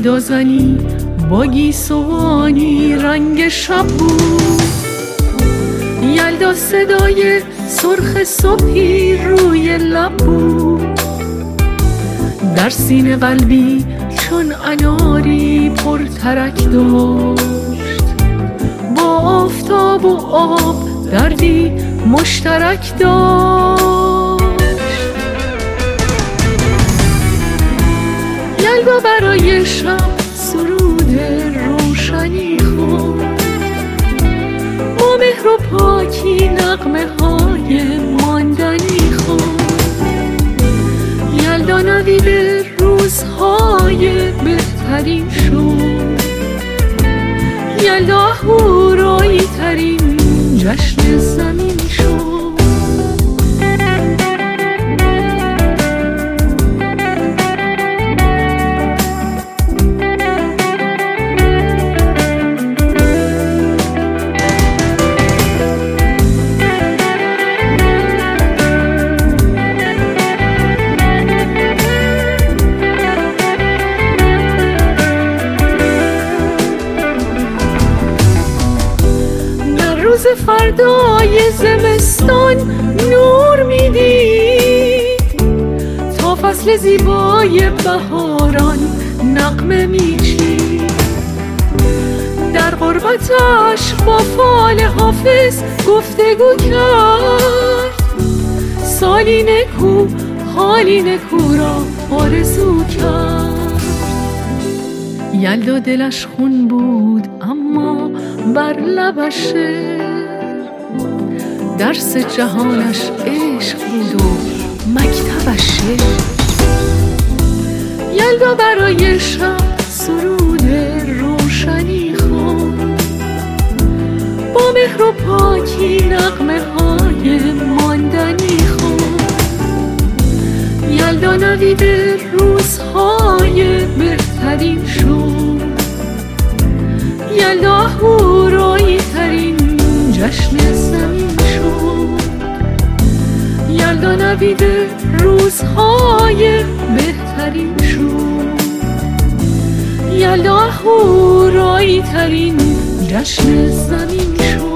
صدا زنی با گیسوانی رنگ شب بود. یلدا صدای سرخ صبحی روی لب بود. در سینه قلبی چون اناری پر ترک داشت. با آفتاب و آب دردی مشترک داشت. یلدا برای شب سرود روشنی خواند. با مهر و پاکی نغمه های ماندنی خواند. یلدا نوید روزهای بهترین شد. یلدا اهورایی ترین جشن زمین شد. روز فردای زمستان نور میدید. تا فصل زیبای بهاران نغمه میچید. در غربتش با فال حافظ گفتگو کرد. سالی نکو حالی نکو را آرزو کرد. یلدا دلش خون بود اما بر لبش درس جهانش عشق بود و مکتبش شعر. یلدا برای شب سرود روشنی خواند. با مهر و پاکی نغمه های ماندنی خواند. یلدا نوید روزهای بهترین شد. یلدا اهورایی ترین جشن زمین شد. یلدا نوید روزهای بهترین شد. یلدا اهورایی ترین جشن زمین شد.